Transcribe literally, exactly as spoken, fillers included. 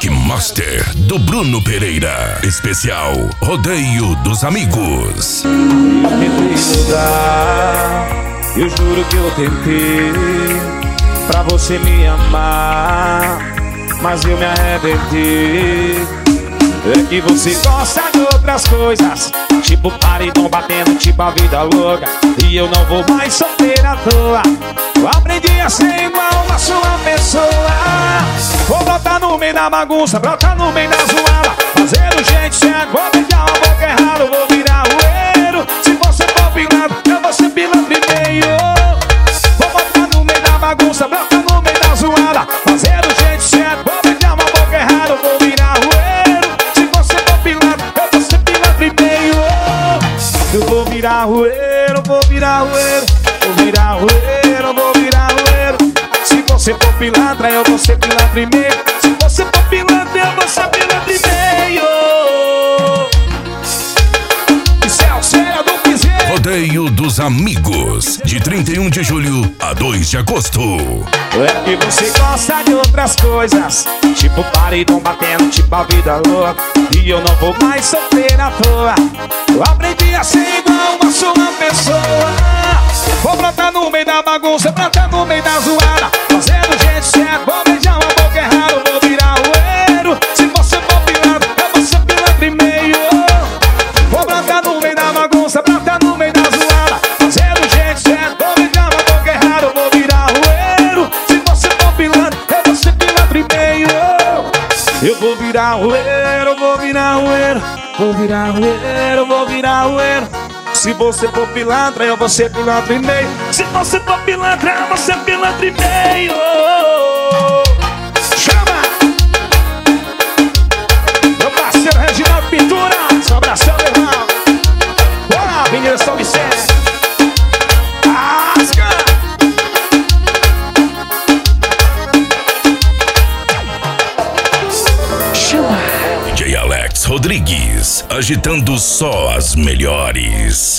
Rock Master do Bruno Pereira. Especial Rodeio dos Amigos. Eu tentei mudar, eu juro que eu tentei, pra você me amar, mas eu me arrebentei. É que você gosta de outras coisas, tipo paredão batendo, tipo a vida louca. E eu não vou mais sofrer à toa. Eu aprendi a ser igual a sua pessoa. Vou botar no meio da bagunça, brotar no meio da zoada, fazer o jeito certo, vou beijar uma boca errada, vou virar roeiro. Se você for pilantra, eu vou ser pilantra e meio. Vou botar no meio da bagunça, brotar no meio da zoada, fazer o jeito certo, vou beijar uma boca errada, vou virar roeiro. Se você for pilantra, eu vou ser pilantra e meio. Eu vou virar roeiro, vou virar roeiro, vou virar roeiro, vou virar roeiro. Se você for pilantra, eu vou ser pilantra e meio. Se você for pilantra, eu vou ser pilantra e meio. Isso é o céu do piseiro. Rodeio dos Amigos, de trinta e um de julho a dois de agosto. É que você gosta de outras coisas, tipo paredão batendo, tipo a vida louca. E eu não vou mais sofrer à toa. Eu aprendi a ser igual a sua pessoa. Vou brotar no meio da bagunça, brotar no meio da zoada, fazendo o jeito certo, vou beijar uma boca errada, vou virar roeiro. Se você for pilantra, eu vou ser pilantra e meio. Vou brotar no meio da bagunça, brotar no meio da zoada, fazendo o jeito certo, vou beijar uma boca errada, vou virar roeiro. Se você for pilantra, eu vou ser pilantra e meio. Eu vou virar roeiro, vou virar roeiro, vou virar roeiro, vou virar roeiro. Se você for pilantra, eu vou ser pilantra e meio. Se você for pilantra, eu vou ser pilantra e meio. Chama! Meu parceiro Reginaldo Pintura, só abração, meu irmão. Bora, Avenida São Vicente. Asca! Chama! D J Alex Rodrigues, agitando só as melhores.